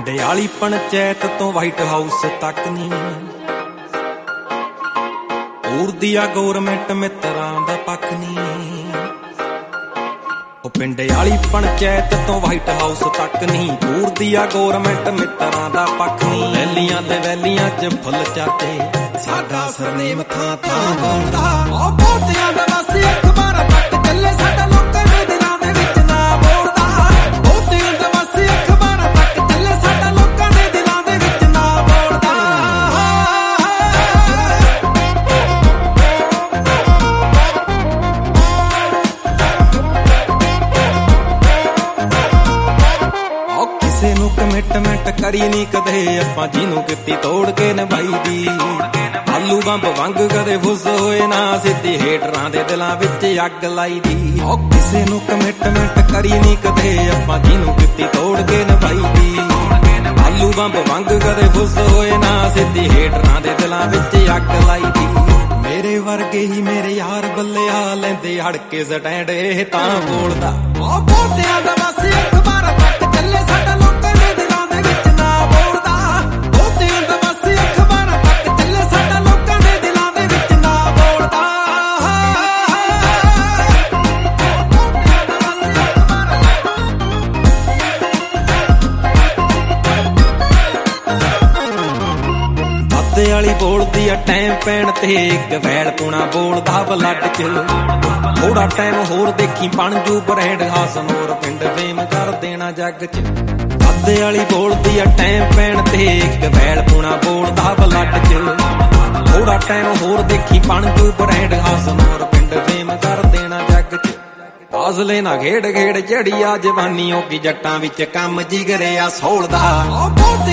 ਪਿੰਡ ਵਾਲੀ ਪੰਚਾਇਤ ਤੋਂ ਵਾਈਟ ਹਾਊਸ ਤੱਕ ਨੀ ਉੜਦੀ ਆ ਗੌਰਮੈਂਟ ਮਿੱਤਰਾਂ ਦਾ ਪੱਖ ਨੀ। ਉਹ ਪਿੰਡ ਵਾਲੀ ਪੰਚਾਇਤ ਤੋਂ ਵਾਈਟ ਹਾਊਸ ਤੱਕ ਨੀ ਉੜਦੀ ਆ ਗੌਰਮੈਂਟ ਮਿੱਤਰਾਂ ਦਾ ਪੱਖ ਨੀ। ਵੈਲੀਆਂ ਤੇ ਵੈਲੀਆਂ 'ਚ ਫੁੱਲ ਚਾਚੇ ਸਾਡਾ ਸਰਨੇਮ ਥਾਂ ਥਾਂ ਬੋਲਦਾ। ਉਹ ਬਹੁਤਿਆਂ ਦਾ ਵਾਸੀ ਅਖਬਾਰਾਂ ਤੱਕ ਚੱਲੇ ਸਾਡਾ ਲੋਕਾਂ ਦੇ ਦਿਲਾਂ ਦੇ ਵਿੱਚ ਨਾ ਬੋਲਦਾ। ਬਹੁਤਿਆਂ ਦਾ ਵਾਸੀ ਅਖਬਾਰਾਂ ਤੱਕ ਚੱਲੇ ਸਾਡਾ ਲੋਕਾਂ ਦੇ ਦਿਲਾਂ ਦੇ ਵਿੱਚ ਨਾ ਬੋਲਦਾ। ਉਹ ਕਿਸੇ ਨੂੰ ਕਮਿਟਮੈਂਟ ਕਰੀ ਨੀ ਕਦੇ ਆਪਾਂ ਜਿਹਨੂੰ ਕੀਤੀ ਤੋੜ ਕੇ ਨਿਭਾਈ ਦੀ। ਆਲੂ ਬੰਬ ਵਾਂਗ ਕਦੇ ਫੁੱਸ ਹੋਏ ਨਾ ਸਿੱਧੀ ਹੇਟਰਾਂ ਦੇ ਦਿਲਾਂ ਵਿੱਚ ਅੱਗ ਲਾਈ ਦੀ। ਉਹ ਕਿਸੇ ਨੂੰ ਕਮਿਟਮੈਂਟ ਕਰੀ ਨੀ ਕਦੇ ਆਪਾਂ ਜਿਹਨੂੰ ਕੀਤੀ ਤੋੜ ਕੇ ਨਿਭਾਈ ਦੀ। ਆਲੂ ਬੰਬ ਵਾਂਗ ਕਦੇ ਫੁੱਸ ਹੋਏ ਨਾ ਸਿੱਧੀ ਹੇਟਰਾਂ ਦੇ ਦਿਲਾਂ ਵਿੱਚ ਅੱਗ ਲਾਈ ਦੀ। ਮੇਰੇ ਵਰਗੇ ਹੀ ਮੇਰੇ ਯਾਰ ਬੱਲਿਆ ਲੈਂਦੇ ਹੜ ਕੇ ਸਟੈਂਡ ਇਹ ਤਾਂ ਬੋਲਦਾ। ਉਹ ਬਹੁਤਿਆਂ ਦਾ ਵਾਸੀ ਅਖਬਾਰਾਂ ਤੱਕ ਚੱਲੇ ਸਾਡਾ ਲੋਕਾਂ ਦੇ ਦਿਲਾਂ ਦੇ ਵਿੱਚ ਨਾ ਬੋਲਦਾ। ਬਹੁਤਿਆਂ ਦਾ ਵਾਸੀ ਅਖਬਾਰਾਂ ਤੱਕ ਚੱਲੇ ਸਾਡਾ ਲੋਕਾਂ ਦੇ ਦਿਲਾਂ ਦੇ ਵਿੱਚ ਨਾ ਬੋਲਦਾ। ਦਾਦੇ ਵਾਲੀ ਬੋਲਦੀ ਆ ਟਾਈਮ ਪੈਣ ਤੇ ਇੱਕ ਵੈਲ ਪੁਣਾ ਬੋਲਦਾ ਬਲੱਡ ਚ। ਥੋੜਾ ਟਾਈਮ ਹੋਰ ਦੇਖੀ ਬਣ ਜੂ ਬ੍ਰੈਂਡ ਹਾਸਨੋਰ ਪਿੰਡ ਫੇਮ ਕਰ ਦੇਣਾ ਜੱਗ ਚ। ਦਾਦੇ ਵਾਲੀ ਬੋਲਦੀ ਆ ਟਾਈਮ ਪੈਣ ਤੇ ਇੱਕ ਵੈਲ ਪੁਣਾ ਬੋਲਦਾ ਬਲੱਡ ਚ। ਥੋੜਾ ਟਾਈਮ ਹੋਰ ਦੇਖੀ ਬਣ ਜੂ ਬ੍ਰੈਂਡ ਹਾਸਨੋਰ ਪਿੰਡ ਫੇਮ ਕਰ ਦੇਣਾ ਜੱਗ ਚ। ਫਾਜ਼ਲੇ ਨਾ ਖੇਡ ਖੇਡ ਚੜੀ ਆ ਜਵਾਨੀ ਹੋ ਗਈ ਜੱਟਾਂ ਵਿੱਚ ਕੰਮ ਜਿਗਰਿਆ ਸੋਲਦਾ।